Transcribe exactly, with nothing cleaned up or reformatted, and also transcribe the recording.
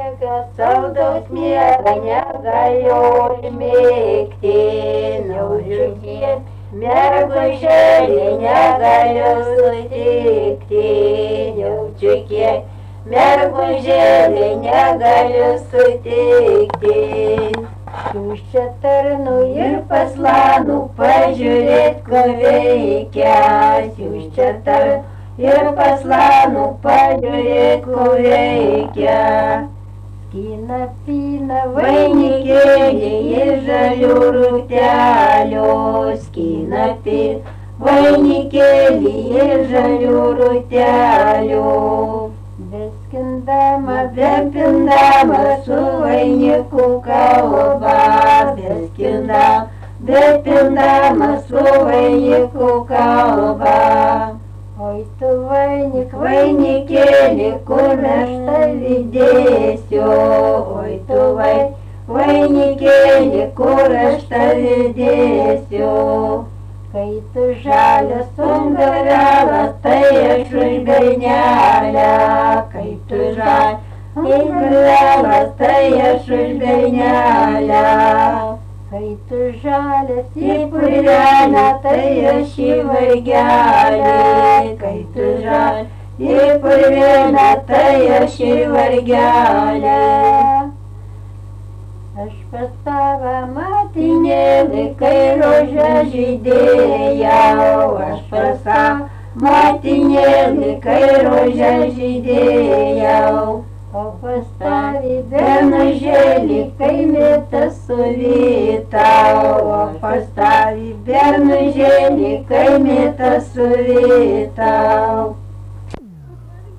miega, saldaus miega negaliu užmigti, neužmigti, mergužėlį negaliu sutikti, jaučiukė, mergužėlį negaliu sutikti. Siųsčia tarnų ir paslanų pažiūrėt, ko veikia, siųsčia tarnų ir paslanų pažiūrėt, ko veikia. Skina pina vainikėlį iš žalių rūtelių, skina pina vainikėlį iš žalių rūtelių. Beskindama, bepindama su vainiku kalba, beskindama, bepindama su vainiku kalba. Oi tu vainik, vainikėli, kur aš tavį dėsiu, oi tu vainik, vainikėli, kur aš tavį dėsiu. Kai tu žalias sungarelas, tai aš už bernelę, kai tu žalias sungarelas, tai aš už bernelę. Kai tu žalias į purvelę, tai aš į vargelį, kai tu žalias į purvelę, tai aš į vargelį. Aš pas tavą motinėlį, kai rožę žydėjau, aš pas tavą motinėlį, kai rožę žydėjau. O pas tavį bernužėlį, kai mėtas suvytau, o pas tavį bernužėlį, kai mėtas suvytau.